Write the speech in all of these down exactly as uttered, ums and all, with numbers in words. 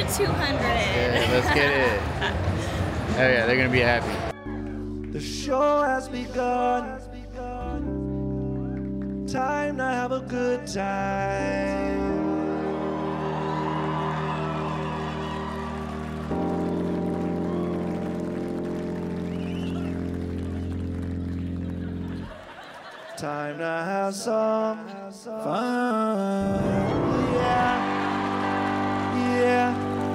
two hundred. Yeah, let's get it. Oh yeah, they're gonna be happy. The show has begun. Time to have a good time. Time to have some fun. Yeah. Yeah.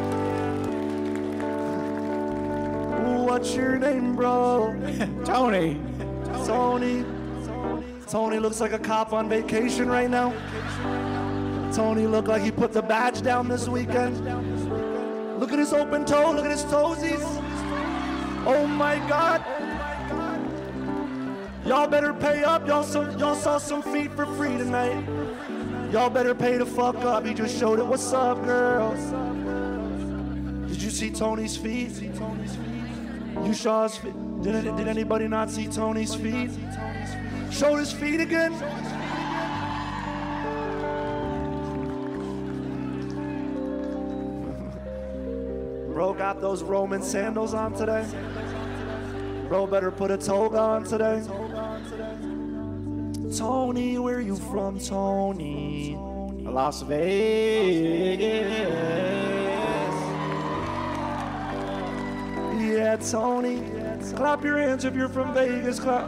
What's your name, bro? Tony. Tony. Tony looks like a cop on vacation right now. Tony looked like he put the badge down this weekend. Look at his open toe. Look at his toesies. Oh my God. Y'all better pay up. Y'all some, y'all saw some feet for free tonight. Y'all better pay the fuck up. He just showed it. What's up, girls? Did you see Tony's feet? You saw his feet. Did, did anybody not see Tony's feet? Showed his feet again. Bro got those Roman sandals on today. Bro better put a toga on today. Tony, where you from, Tony? Las Vegas. Yeah, Tony. Clap your hands if you're from Vegas. Clap.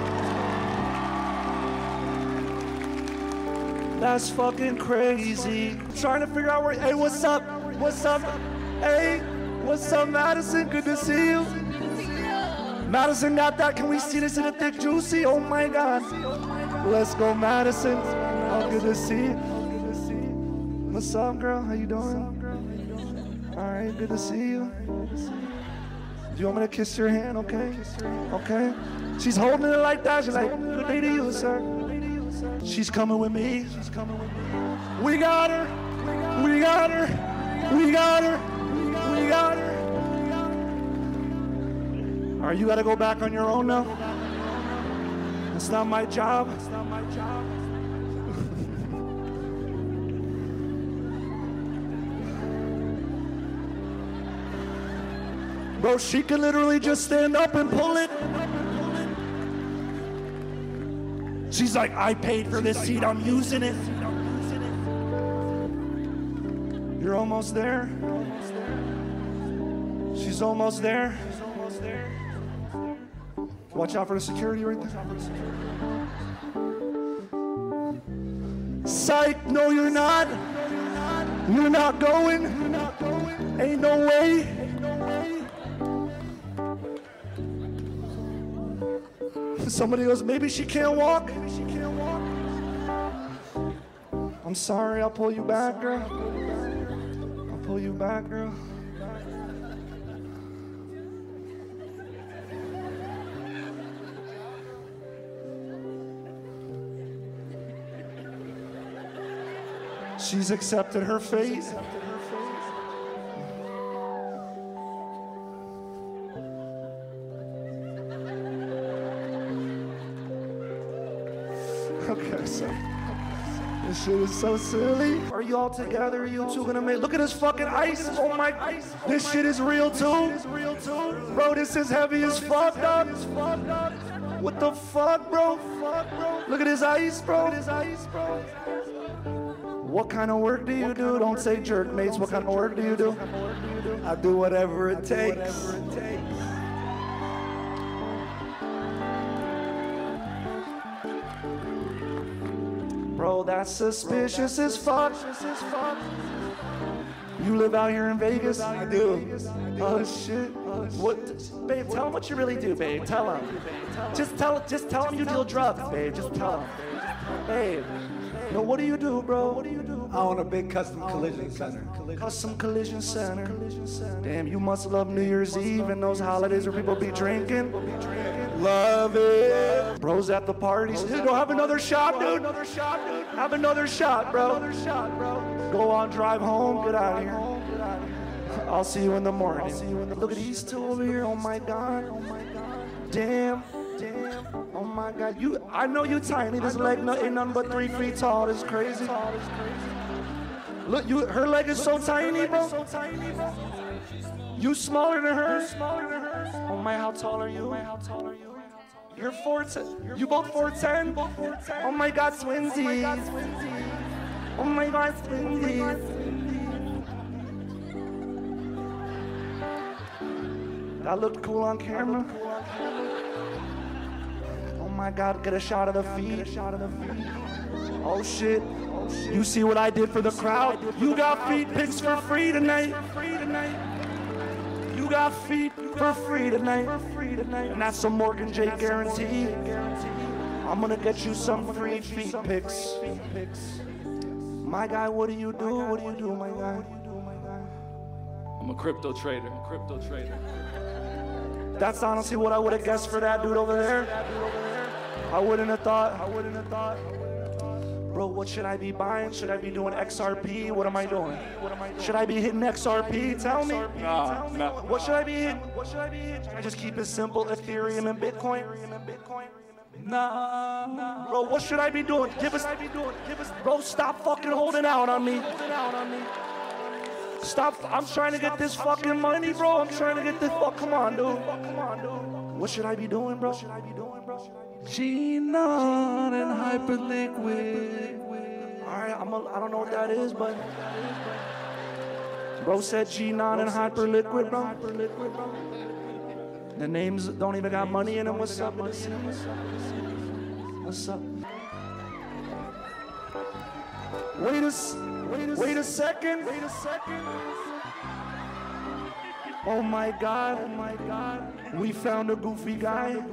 That's fucking crazy. I'm trying to figure out where. Hey, what's up? What's up? Hey, what's up, Madison? Good to see you. Madison got that. Can we see this in a thick juicy? Oh my God. Let's go, Madison. Oh, good to see you. What's up, girl? How you doing? All right, good to see you. Do you want me to kiss your hand? Okay. Okay. She's holding it like that. She's like, good day to you, sir. She's coming with me. She's coming with me. We got her. We got her. We got her. We got her. All right, you got to go back on your own now. That's not my job. That's not my job. Bro, she can literally just stand up and pull it. She's like, I paid for this seat, I'm using it. You're almost there. She's almost there. Watch out for the security right there. Psych, no you're not. You're not going. Ain't no way. Somebody goes, maybe she can't walk. Maybe she can't walk. I'm sorry, I'll pull you back, girl. I'll pull you back, girl. She's accepted her fate. Okay, so this shit is so silly. Are you all together? Are you two gonna make? Look at this fucking ice. Oh my! This shit is real too. Bro, this is heavy as fuck, dog. What the fuck, bro? Look at his ice, bro. What kind of work do you do? Don't say jerk, mates. What kind of work do you do? I do whatever it takes. Bro, that's suspicious as fuck. You live out here in Vegas? I do. Oh shit. What, babe? Tell him what you really do, babe. Tell him. Just tell. Just tell him you deal drugs, babe. Just tell him, babe. No, what do you do, bro? What do you do? I own a big custom collision center. Custom collision center. Damn, you must love New Year's Eve and those holidays where people be drinking. Love it. Bros at the parties. Dude, go have another shot, dude. Another shot, dude. Have another shot, bro. Another shot, bro. Go on, drive home. Get out of here. I'll see you in the morning. I'll see you in the. Look at these two over here. Oh my God. Oh my God. Damn. Damn. Oh my God. You. I know you tiny. This leg ain't nothing but three feet tall. This is crazy. Look, you, her leg is so tiny, bro. You smaller than her. Oh my, how tall are you? You're four ten. You both four ten. Oh my God, twinsies. Oh my God, twinsies. That looked cool on camera. Oh my God, get a shot of the feet. Oh shit. You see what I did for the crowd? You got feet pics for free tonight. You got feet for free tonight. And that's a Morgan J guarantee. I'm gonna get you some free feet pics. My guy, what do you do? What do you do, my guy? I'm a crypto trader. I'm a crypto trader. That's honestly what I would have guessed for that dude over there. I wouldn't have thought. I wouldn't have thought. Bro, what should I be buying? Should I be doing X R P? What am I doing? Should I be hitting X R P? Tell me. Nah, nah. What should I be hitting? What should I be hitting? Should I just keep it simple? Ethereum and Bitcoin? Nah. Bro, what should I be doing? Give us. Bro, stop fucking holding out on me. Stop. I'm trying to get this fucking money, bro. I'm trying to get this. Fuck. Come on, dude. What should I be doing, bro? Should I be doing, bro? G non and hyperliquid. All right, I'm a, I don't know what that is, but bro said G non and hyperliquid, bro. The names don't even got money in them. What's up? What's up? Wait a, wait a, wait a second. Wait a second. Oh my God! Oh my God! We found a goofy guy.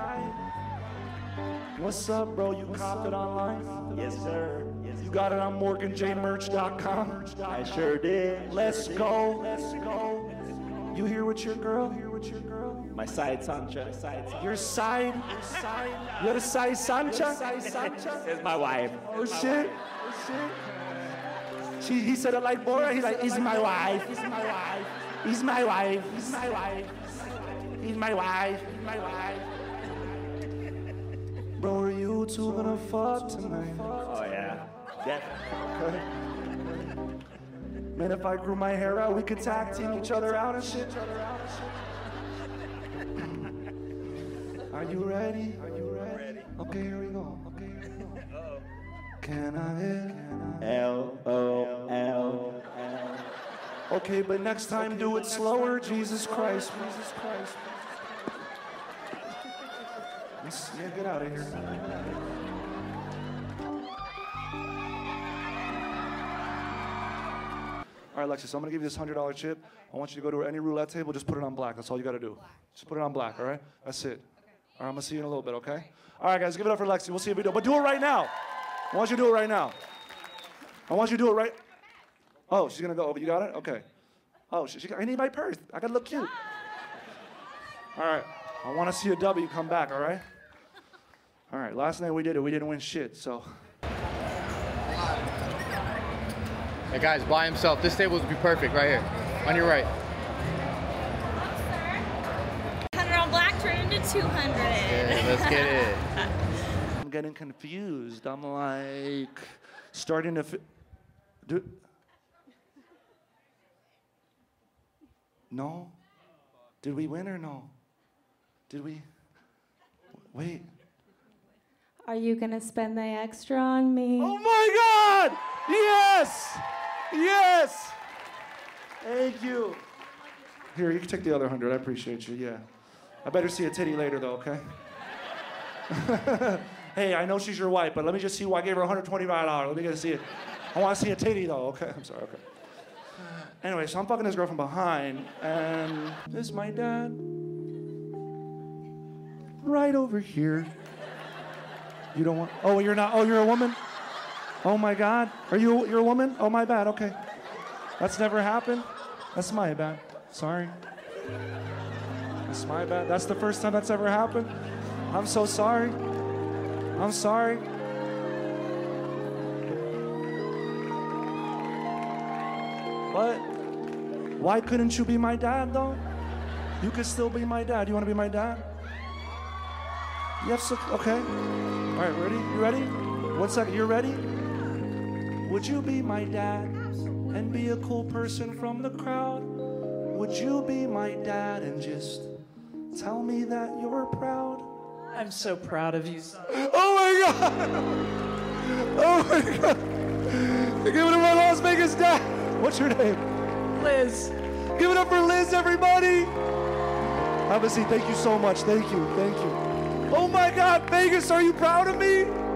What's up, bro? You copped it online? Yes, sir. Yes, you got it on Morgan J merch dot com? I sure did. Let's go. Let's go. You here with your girl? Here with your girl? My side Sancha. Side Your side? Your side? Your side Sancha? Sancha? Is my wife. Oh shit. Oh shit. She, he said it like Bora. He's like, he's my wife. He's my wife. He's my wife. He's my wife. He's my wife. He's my wife. Bro, are you two gonna fuck tonight? Oh yeah. Definitely. Man, if I grew my hair out, we could tag team each other out and shit. Are you ready? Are you ready? Okay, here we go. Okay, here we go. Uh-oh. Can I hit? L O L L. Okay, but next time do it slower. Jesus Christ. Jesus Christ. Yeah, get out of here. All right, Alexis, I'm gonna give you this one hundred dollar chip. I want you to go to any roulette table, just put it on black. That's all you gotta do. Just put it on black, all right? That's it. All right, I'm gonna see you in a little bit, okay? All right, guys, give it up for Lexi. We'll see if we do it. But do it right now. I want you to do it right now. I want you to do it right. Oh, she's gonna go. You got it? Okay. Oh, she, she, I need my purse. I gotta look cute. All right. I wanna see a W come back, all right? All right, last night we did it. We didn't win shit, so. Hey guys, by himself. This table would be perfect right here. On your right. one hundred on black turned into two hundred. Yeah, let's get it. I'm getting confused. I'm like starting to fi- do. No? Did we win or no? Did we? Wait. Are you gonna spend the extra on me? Oh my God! Yes! Yes! Thank you. Here, you can take the other hundred. I appreciate you, yeah. I better see a titty later though, okay? Hey, I know she's your wife, but let me just see why I gave her one hundred twenty-five dollars. Let me get to see it. I want to see a titty though, okay? I'm sorry, okay. Anyway, so I'm fucking this girl from behind, and this is my dad. Right over here. You don't want, oh, you're not, oh, you're a woman? Oh my God, are you, you're a woman? Oh, my bad, okay. That's never happened? That's my bad, sorry. That's my bad, that's the first time that's ever happened? I'm so sorry. I'm sorry. But why couldn't you be my dad, though? You could still be my dad. You want to be my dad? Yes, okay. All right, ready? You ready? One second, you ready? Would you be my dad? and be a cool person from the crowd? Would you be my dad and just tell me that you're proud? I'm so proud of you, son. Oh my God! Oh my God! Give it up for Las Vegas dad. What's your name? Liz. Give it up for Liz, everybody. Have a seat. Thank you so much. Thank you. Thank you. Oh my God, Vegas, are you proud of me?